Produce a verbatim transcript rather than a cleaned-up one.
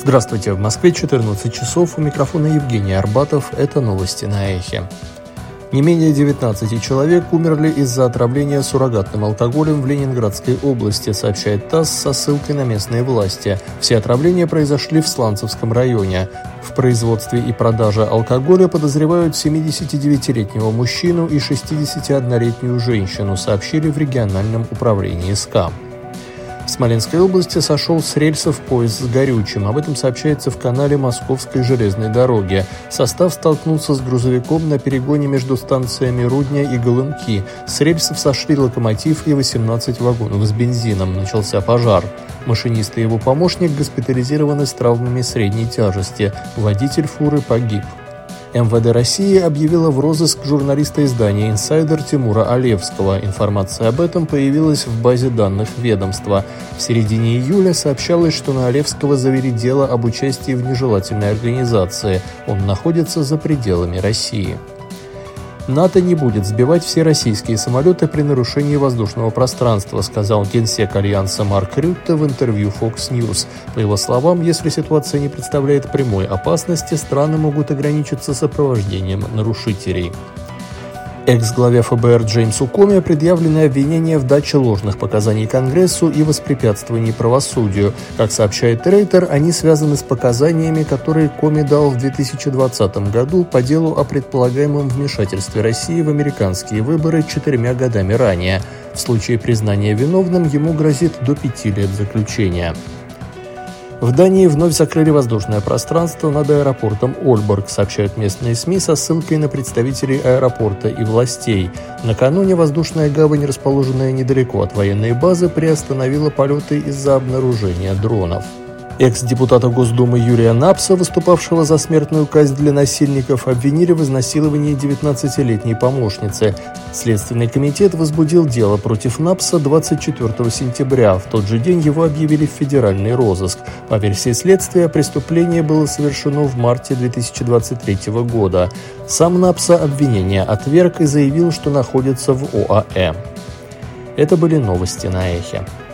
Здравствуйте, в Москве четырнадцать часов, у микрофона Евгений Арбатов, это новости на Эхе. Не менее девятнадцати человек умерли из-за отравления суррогатным алкоголем в Ленинградской области, сообщает ТАСС со ссылкой на местные власти. Все отравления произошли в Сланцевском районе. В производстве и продаже алкоголя подозревают семидесятидевятилетнего мужчину и шестидесятиоднолетнюю женщину, сообщили в региональном управлении СКА. В Смоленской области сошел с рельсов поезд с горючим. Об этом сообщается в канале Московской железной дороги. Состав столкнулся с грузовиком на перегоне между станциями Рудня и Голынки. С рельсов сошли локомотив и восемнадцать вагонов с бензином. Начался пожар. Машинист и его помощник госпитализированы с травмами средней тяжести. Водитель фуры погиб. эм вэ дэ России объявила в розыск журналиста издания «Инсайдер» Тимура Алевского. Информация об этом появилась в базе данных ведомства. В середине июля сообщалось, что на Алевского завели дело об участии в нежелательной организации. Он находится за пределами России. НАТО не будет сбивать все российские самолеты при нарушении воздушного пространства, сказал генсек Альянса Марк Рютте в интервью Fox News. По его словам, если ситуация не представляет прямой опасности, страны могут ограничиться сопровождением нарушителей. Экс-главе эф бэ эр Джеймсу Коми предъявлены обвинения в даче ложных показаний Конгрессу и воспрепятствовании правосудию. Как сообщает Рейтер, они связаны с показаниями, которые Коми дал в две тысячи двадцатом году по делу о предполагаемом вмешательстве России в американские выборы четырьмя годами ранее. В случае признания виновным ему грозит до пяти лет заключения. В Дании вновь закрыли воздушное пространство над аэропортом Ольборг, сообщают местные СМИ со ссылкой на представителей аэропорта и властей. Накануне воздушная гавань, расположенная недалеко от военной базы, приостановила полеты из-за обнаружения дронов. Экс-депутата Госдумы Юрия Напса, выступавшего за смертную казнь для насильников, обвинили в изнасиловании девятнадцатилетней помощницы. Следственный комитет возбудил дело против Напса двадцать четвёртого сентября. В тот же день его объявили в федеральный розыск. По версии следствия, преступление было совершено в марте две тысячи двадцать третьего года. Сам Напса обвинение отверг и заявил, что находится в о а э. Это были новости на Эхе.